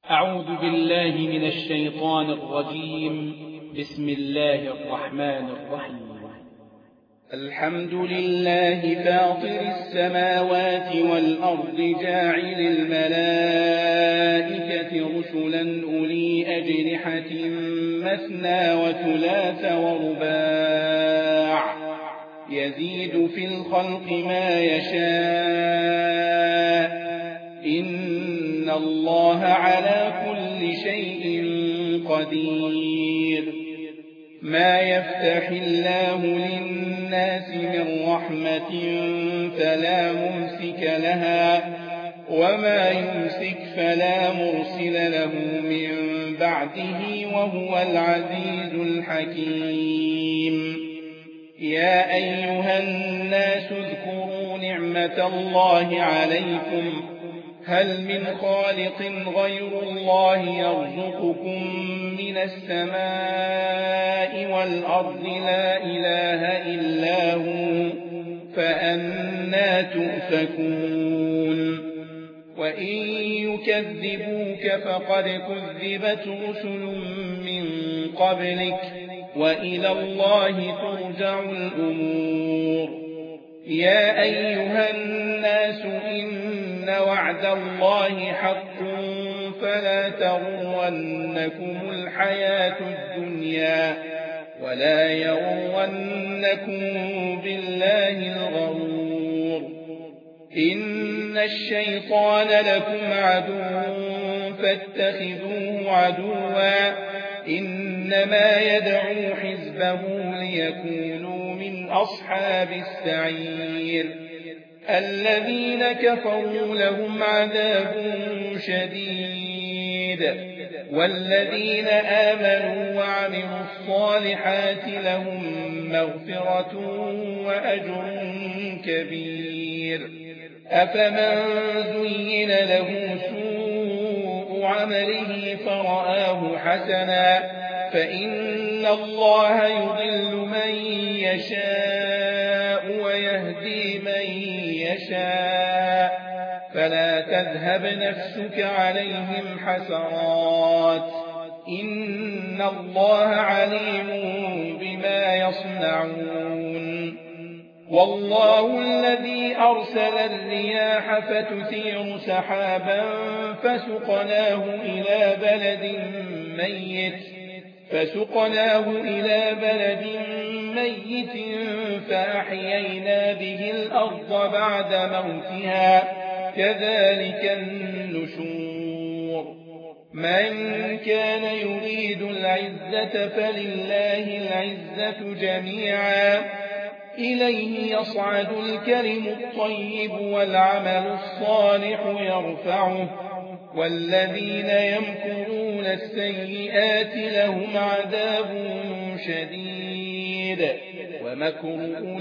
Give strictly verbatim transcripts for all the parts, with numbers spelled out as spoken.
أعوذ بالله من الشيطان الرجيم. بسم الله الرحمن الرحيم. الحمد لله فاطر السماوات والأرض جاعل الملائكة رسلا أولي أجنحة مثنى وثلاث ورباع يزيد في الخلق ما يشاء إن الله على كل شيء قدير. ما يفتح الله للناس من رحمة فلا ممسك لها وما يمسك فلا مرسل له من بعده وهو العزيز الحكيم. يا أيها الناس اذكروا نعمة الله عليكم هل من خالق غير الله يرزقكم من السماء والأرض لا إله إلا هو فأنى تؤفكون. وإن يكذبوك فقد كذبت رسل من قبلك وإلى الله ترجع الأمور. يا أيها الناس إن وعد الله حق فلا تغرنكم الحياة الدنيا ولا يغرنكم بالله الغرور. إن الشيطان لكم عدو فاتخذوه عدوا إنما يدعو حزبه ليكونوا من أصحاب السعير. الذين كفروا لهم عذاب شديد والذين آمنوا وعملوا الصالحات لهم مغفرة وأجر كبير. أفمن زين له سوء عمله فرآه حسنا فإن الله يضل من يشاء ويهدي من يشاء فلا تذهب نفسك عليهم حسرات إن الله عليم بما يصنعون. والله الذي أرسل الرياح فتثير سحابا فسقناه إلى بلد ميت فسقناه إلى بلد ميت فأحيينا به الأرض بعد موتها كذلك النشور. من كان يريد العزة فلله العزة جميعا إليه يصعد الكلم الطيب والعمل الصالح يرفعه والذين يمكرون السيئات لهم عذاب شديد ومكر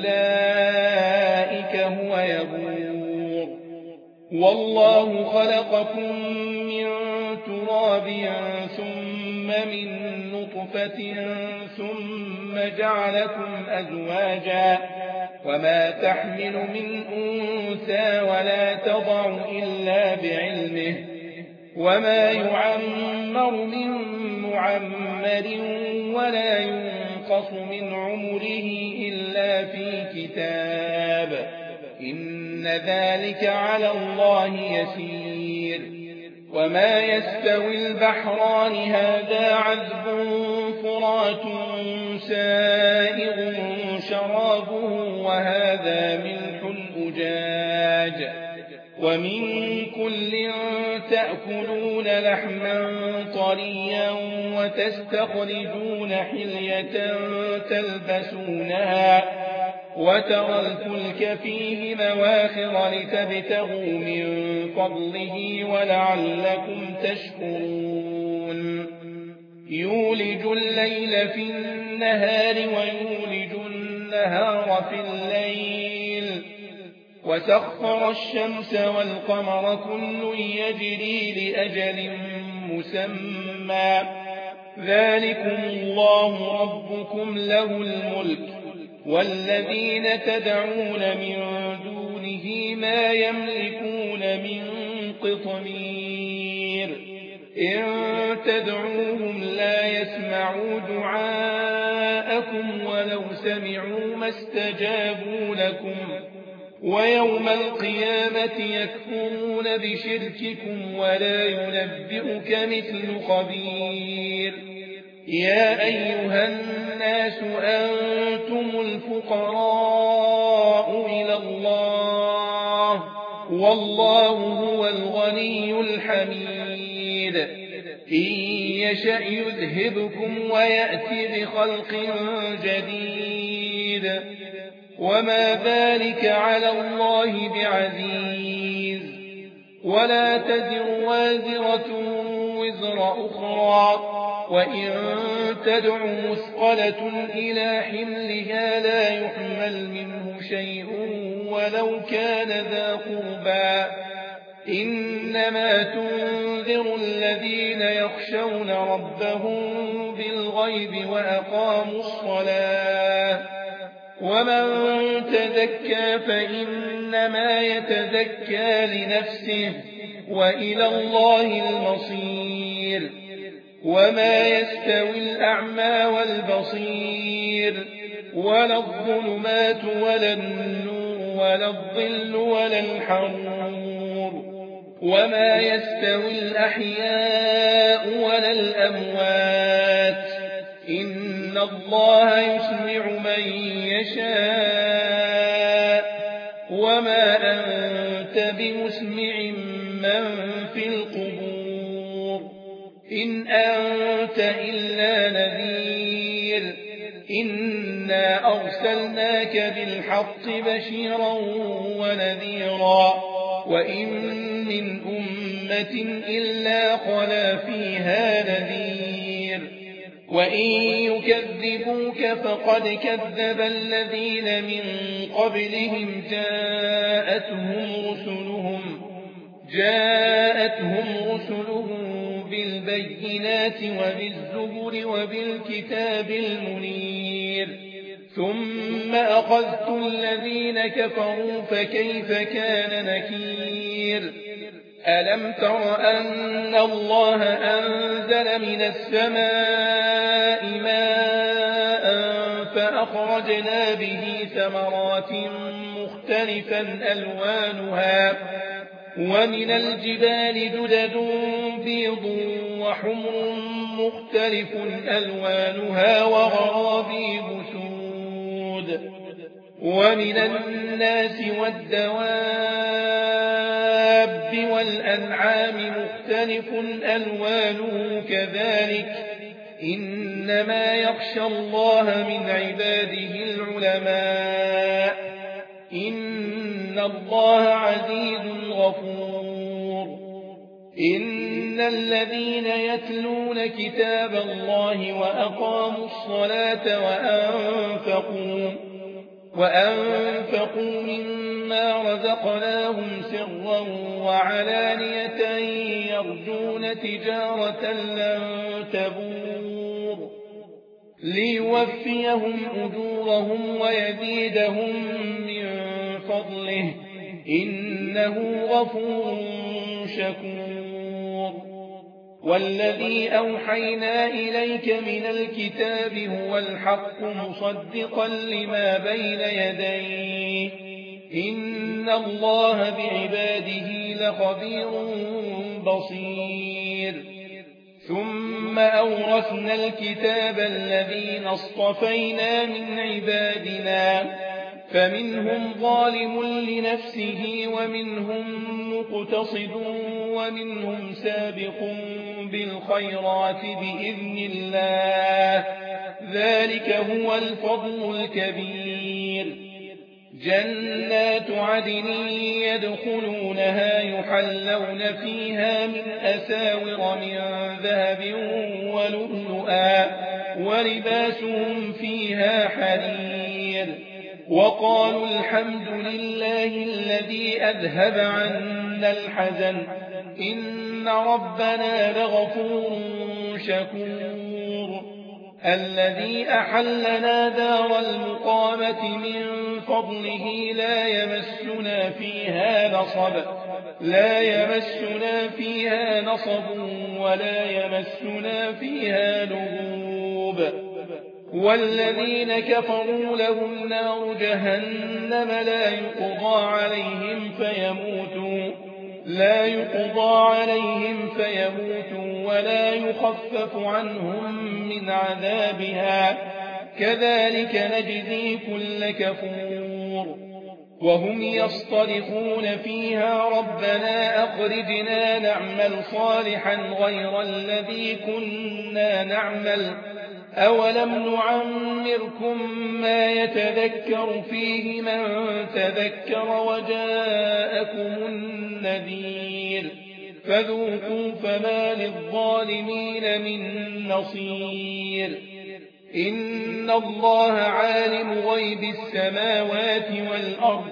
أولئك هو يبور. والله خلقكم من تراب ثم من نطفة ثم جعلكم أزواجا وما تحمل من أنثى ولا تضع إلا بعلمه وما يعمر من معمر ولا ينقص من عمره إلا في كتاب إن ذلك على الله يسير. وما يستوي البحران هذا عذب فرات سائغ شرابه وهذا ملح أجاج ومن كل تأكلون لحما طريا وتستخرجون حلية تلبسونها وترى الفلك فيه مواخر لتبتغوا من فضله ولعلكم تشكرون. يولج الليل في النهار ويولج النهار في الليل وسخر الشمس والقمر كل يجري لأجل مسمى ذلكم الله ربكم له الملك والذين تدعون من دونه ما يملكون من قطمير إن تدعوهم لا يسمعوا دعاءكم ولو سمعوا ما استجابوا لكم ويوم القيامة يكفرون بشرككم ولا ينبئك مثل خبير يا أيها الناس أنتم الفقراء إلى الله والله هو الغني الحميد إن يشأ يذهبكم ويأتي بخلق جديد وما ذلك على الله بعزيز ولا تزر وازرة وزر أخرى وإن تدع مثقلة إلى حملها لا يحمل منه شيء ولو كان ذا قربى إنما تنذر الذين يخشون ربهم بالغيب وأقاموا الصلاة ومن تزكى فإنما يتزكى لنفسه وإلى الله المصير وما يستوي الأعمى والبصير ولا الظلمات ولا النور ولا الظل ولا الحرور وما يستوي الأحياء ولا الأموات إن الله يسمع من يشاء وما أنت بمسمع من في القبور إن أنت إلا نذير إنا أرسلناك بالحق بشيرا ونذيرا وإن من أمة إلا خلا فيها نذير وإن يكذبوك فقد كذب الذين من قبلهم جاءتهم رسلهم جاءتهم رسلهم بالبينات وبالزبر وبالكتاب المنير ثم أخذت الذين كفروا فكيف كان نكير ألم تر أن الله أنزل من السماء ماء فأخرجنا به ثمرات مختلفا ألوانها ومن الجبال جدد بيض وحمر مختلف ألوانها وغرابيب سود ومن الناس والدواب والأنعام مختلف ألوانه كذلك إنما يخشى الله من عباده العلماء إن الله عزيز غفور إن الذين يتلون كتاب الله وأقاموا الصلاة وأنفقوا وأنفقوا مما رزقناهم سرا وعلانية يرجون تجارة لن تبور ليوفيهم أجورهم ويزيدهم من فضله إنه غفور شكور والذي أوحينا إليك من الكتاب هو الحق مصدقا لما بين يديه إن الله بعباده لخبير بصير ثم أورثنا الكتاب الذين اصطفينا من عبادنا فمنهم ظالم لنفسه ومنهم مقتصد ومنهم سابق بالخيرات بإذن الله ذلك هو الفضل الكبير جنات عدن يدخلونها يحلون فيها من أساور من ذهب ولؤلؤا ولباسهم فيها حرير وقالوا الحمد لله الذي أذهب عنا الحزن إن ربنا لغفور شكور الذي أحلنا دار المقامة من فضله لا يمسنا فيها نصب لا يمسنا فيها نصب ولا يمسنا فيها لغوب والذين كفروا لهم نار جهنم لا يقضى عليهم فيموتوا لا يقضى عليهم فيموتوا ولا يخفف عنهم من عذابها كذلك نجزي كل كفور وهم يصطرخون فيها ربنا أخرجنا نعمل صالحا غير الذي كنا نعمل أولم نعمركم ما يتذكر فيه من تذكر وجاءكم النذير فذوقوا فما للظالمين من نصير إن الله عالم غيب السماوات والأرض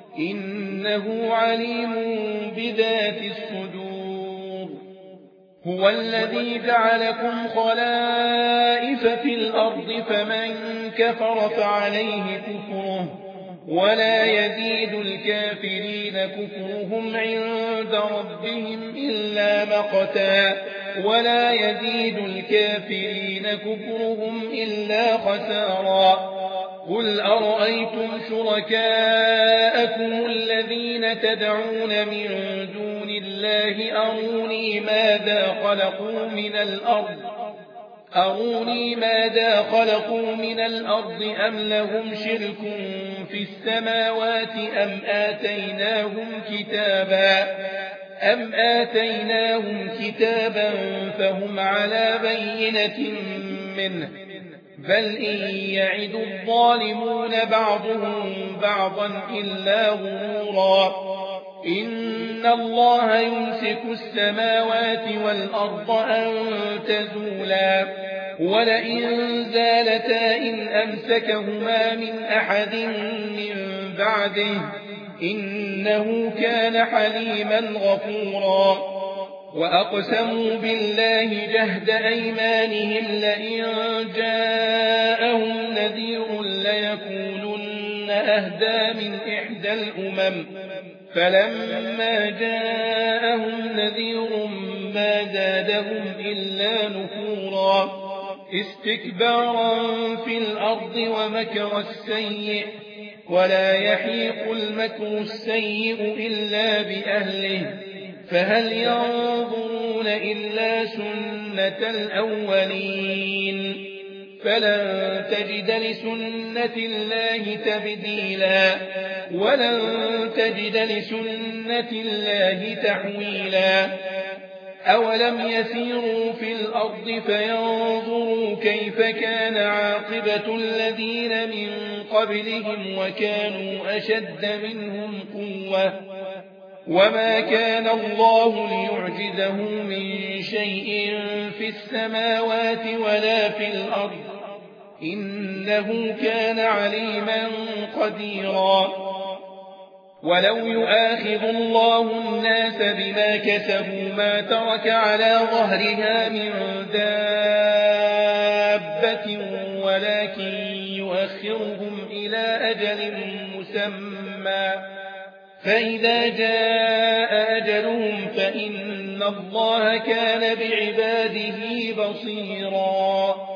إنه عليم بذات الصدور هو الذي جعلكم خلائف في الأرض فمن كفر فعليه كفره ولا يزيد الكافرين كفرهم عند ربهم إلا مقتا ولا يزيد الكافرين كفرهم إلا خسارا قل أرأيتم شركاءكم الذين تدعون من دون الله أروني ماذا خلقوا من الأرض أروني ماذا خلقوا من الأرض أم لهم شرك في السماوات أم آتيناهم كتابا أم آتيناهم كتابا فهم على بينة منه بل إن يعد الظالمون بعضهم بعضا إلا غرورا إن الله يمسك السماوات والأرض أن تزولا ولئن زالتا إن أمسكهما من أحد من بعده إنه كان حليما غفورا وأقسموا بالله جهد أيمانهم لئن جاءهم نذير ليكونن أهدى من إحدى الأمم فلما جاءهم نذير ما زادهم إلا نفورا استكبارا في الأرض ومكر السيء ولا يحيق المكر السيء إلا بأهله فهل ينظرون إلا سنة الأولين فلن تجد لسنة الله تبديلا ولن تجد لسنة الله تحويلا أولم يسيروا في الأرض فينظروا كيف كان عاقبة الذين من قبلهم وكانوا أشد منهم قوة وما كان الله ليعجزه من شيء في السماوات ولا في الأرض إنه كان عليما قديرا ولو يؤاخذ الله الناس بما كسبوا ما ترك على ظهرها من دابة ولكن يؤخرهم إلى أجل مسمى فإذا جاء أجلهم فإن الله كان بعباده بصيرا